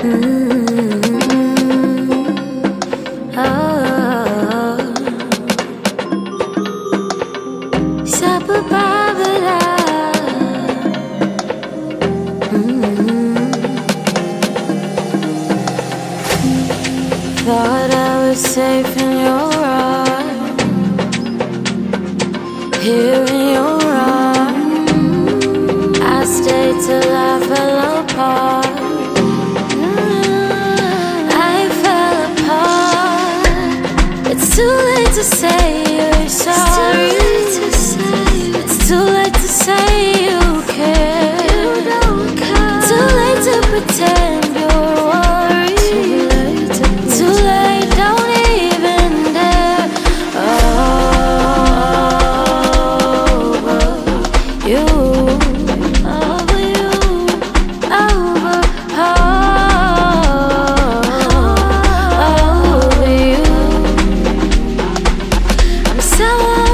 Thought I was safe in your arms, here in your arms. I stayed till I fell apart. I fell apart. It's too late to say you're sorry. It's too late to say you care. Too late to pretend you're worried. Too late, don't even dare. Over you, over you, over you. I'm so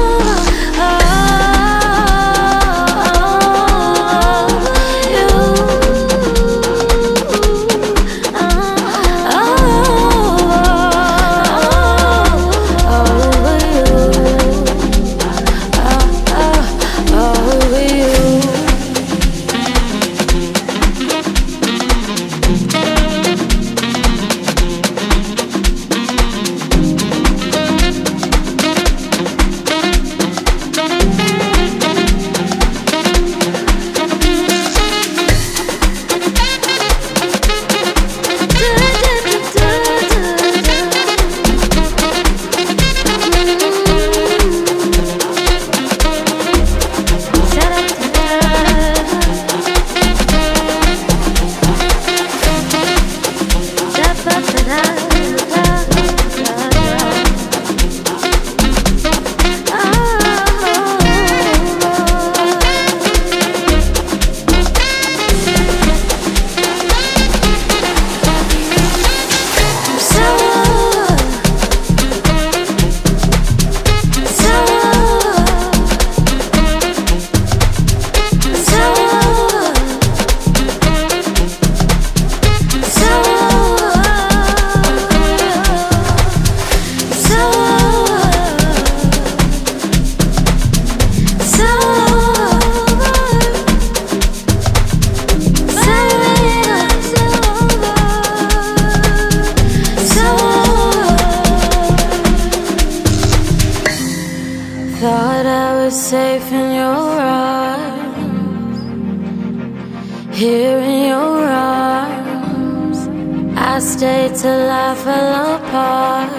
thought I was safe in your arms, here in your arms. I stayed till I fell apart.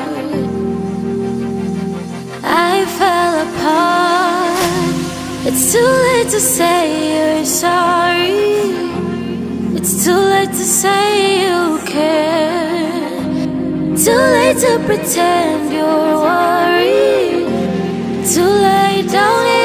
I fell apart. It's too late to say you're sorry. It's too late to say you care. Too late to pretend you're worried. Too late, don't